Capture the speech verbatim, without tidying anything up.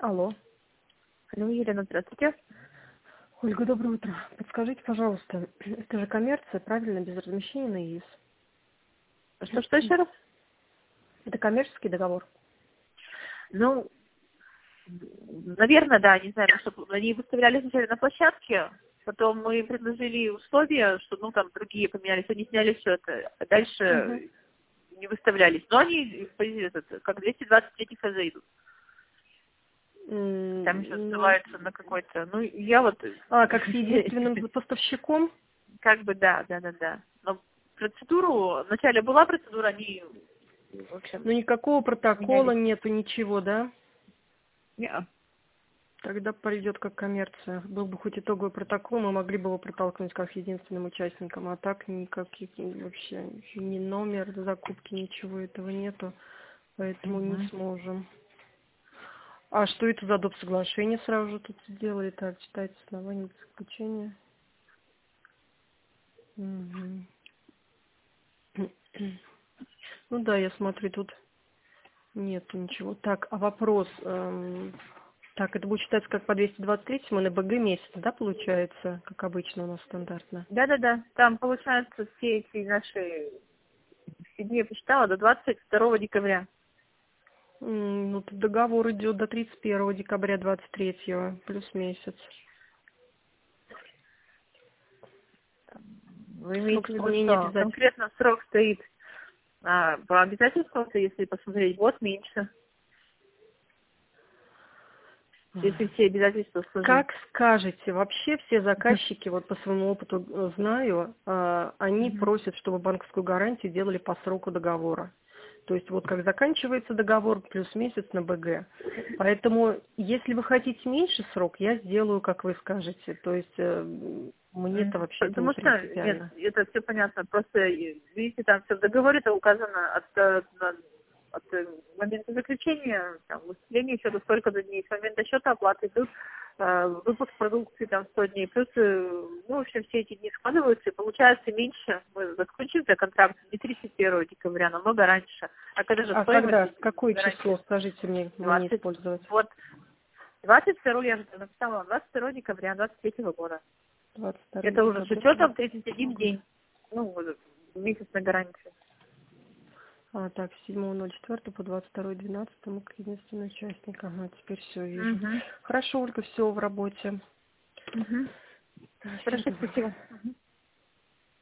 Алло. Алло, Елена, здравствуйте. Ольга, доброе утро. Подскажите, пожалуйста, это же коммерция, правильно, без размещения на ИИС? Что, что еще раз? Это коммерческий договор? Ну, наверное, да, не знаю, что они выставляли сначала на площадке, потом мы им предложили условия, что, ну, там, другие поменялись, они сняли все это, а Угу. дальше не выставлялись. Но они, этот, как двести двадцать три зайдут. Там еще Ну, ссылаются на какой-то, ну, я вот... а, как с единственным поставщиком? Как бы, да, да, да, да. Но процедуру, вначале была процедура, они, в общем, Ну, никакого протокола менялись. нету, ничего, да? Не, Тогда пойдет как коммерция. Был бы хоть итоговый протокол, мы могли бы его протолкнуть как единственным участником, а так никаких вообще ни номер закупки, ничего этого нету, поэтому не Мгм. сможем. А что это за доп. Соглашение сразу же тут сделали? Так, читайте основания заключения. Мгм. Ну да, я смотрю, тут нету ничего. Так, а вопрос. эм, так, это будет считаться как по двести двадцать три на БГ месяц, да, получается, как обычно у нас стандартно? Да-да-да, там, получается, все эти наши дни я посчитала до двадцать второго декабря. М, Ну, тут договор идет до тридцать первого декабря двадцать третьего, плюс месяц. Вы Срок имеете в виду, исполнения что обязательств. конкретно срок стоит а, по обязательствам, то если посмотреть, год меньше, если все обязательства сложить. Как скажете, вообще все заказчики, вот по своему опыту э, знаю, э, они Мгм. просят, чтобы банковскую гарантию делали по сроку договора. То есть вот как заканчивается договор, плюс месяц на БГ. Поэтому, если вы хотите меньше срок, я сделаю, как вы скажете. То есть э, мне-то М, вообще это не Потому что, нет, принципиально. это все понятно. Просто, э, видите, там все в договоре это указано от, э, на- от э, момента заключения, там, выступления счета столько-то дней, с момента счета оплаты, плюс э, выпуск продукции там сто дней, плюс, э, ну, в общем, все эти дни складываются, и получается меньше. Мы закончим контракт не тридцать первого декабря, намного раньше. А когда же А стоимость когда? эти Какое число, гарантии? скажите мне, мне двадцать. использовать? Вот, двадцать второго я же написала, двадцать второго декабря двадцать третьего года. двадцать второго Это уже с декабря учетом двадцать тридцать третьего один года. день. Ну, вот, месяц на гарантию. А, так, с седьмого ноль четвёртого по двадцать второе двенадцатое мы как единственный участник. Ага, теперь все вижу. Угу. Хорошо, Ольга, все в работе. Угу. Всего Хорошо, доброго. спасибо. Мгм.